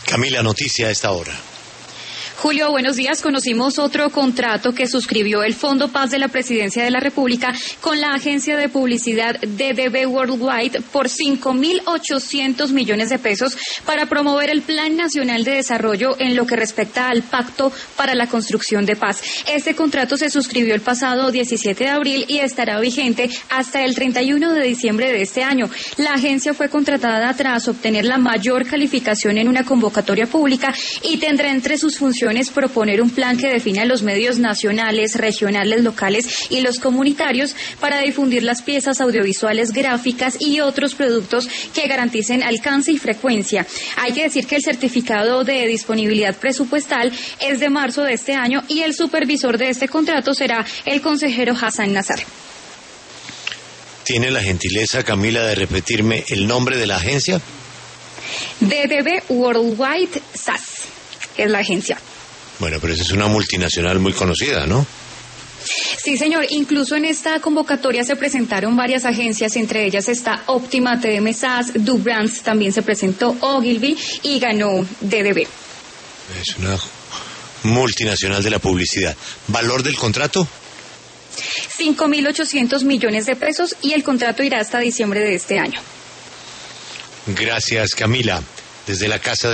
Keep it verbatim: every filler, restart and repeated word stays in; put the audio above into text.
Camila, noticia a esta hora. Julio, buenos días. Conocimos otro contrato que suscribió el Fondo Paz de la Presidencia de la República con la agencia de publicidad D D B Worldwide por cinco mil ochocientos millones de pesos para promover el Plan Nacional de Desarrollo en lo que respecta al Pacto para la Construcción de Paz. Este contrato se suscribió el pasado diecisiete de abril y estará vigente hasta el treinta y uno de diciembre de este año. La agencia fue contratada tras obtener la mayor calificación en una convocatoria pública y tendrá entre sus funciones proponer un plan que defina los medios nacionales, regionales, locales y los comunitarios para difundir las piezas audiovisuales, gráficas y otros productos que garanticen alcance y frecuencia. Hay que decir que el certificado de disponibilidad presupuestal es de marzo de este año y el supervisor de este contrato será el consejero Hassan Nazar. ¿Tiene la gentileza, Camila, de repetirme el nombre de la agencia? D D B Worldwide S A S es la agencia. Bueno, pero esa es una multinacional muy conocida, ¿no? Sí, señor. Incluso en esta convocatoria se presentaron varias agencias, entre ellas está Optima, T D M S A S, Dubrands, también se presentó Ogilvy y ganó D D B. Es una multinacional de la publicidad. ¿Valor del contrato? cinco mil ochocientos millones de pesos y el contrato irá hasta diciembre de este año. Gracias, Camila. Desde la Casa de